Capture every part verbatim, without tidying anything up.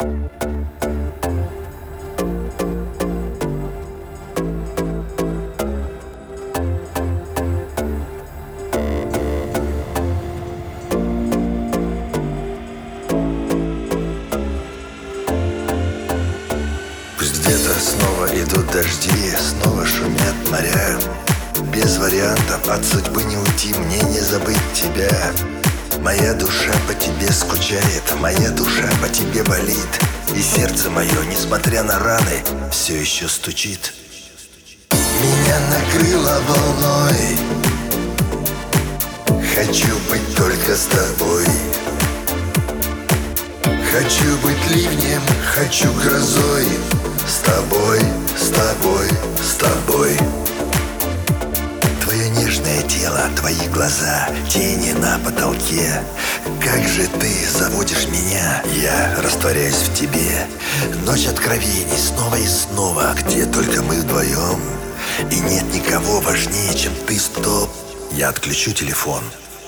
Где-то снова идут дожди, снова шумят моря. Без вариантов от судьбы не уйти, мне не забыть тебя. Моя душа по тебе скучает, моя душа по тебе болит. И сердце мое, несмотря на раны, все еще стучит. Меня накрыло волной, хочу быть только с тобой. Хочу быть ливнем, хочу грозой. С тобой, с тобой, с тобой. Твое нежное тело, твои глаза, тени на потолке. Как же ты заводишь меня, я растворяюсь в тебе. Ночь откровений снова и снова, где только мы вдвоем. И нет никого важнее, чем ты, стоп. Я отключу телефон.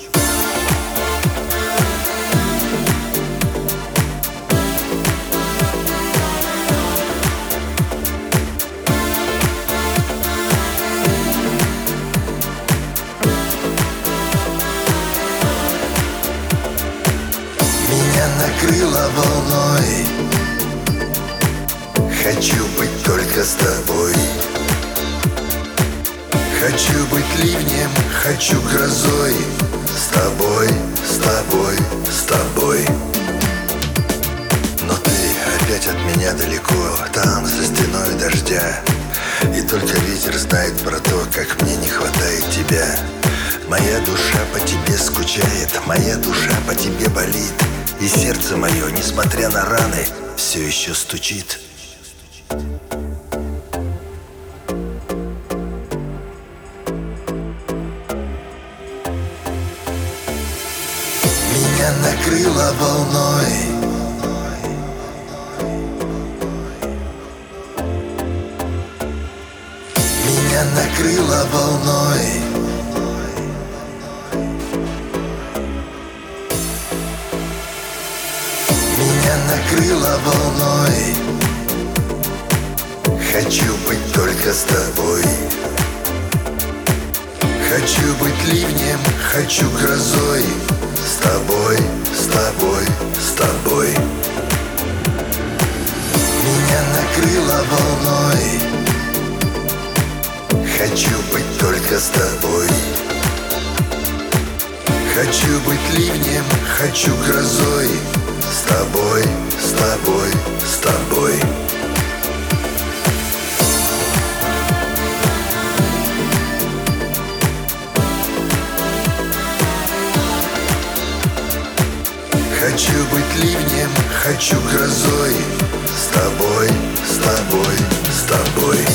Накрыло волной, хочу быть только с тобой. Хочу быть ливнем, хочу грозой. С тобой, с тобой, с тобой. Но ты опять от меня далеко, там за стеной дождя. И только ветер знает про то, как мне не хватает тебя. Моя душа по тебе скучает, моя душа по тебе болит. И сердце мое, несмотря на раны, все еще стучит. Меня накрыло волной, меня накрыло волной. Меня накрыло волной, хочу быть только с тобой. Хочу быть ливнем, хочу грозой. С тобой, с тобой, с тобой. Меня накрыло волной, хочу быть только с тобой. Хочу быть ливнем, хочу грозой. С тобой, с тобой, с тобой. Хочу быть ливнем, хочу грозой. С тобой, с тобой, с тобой.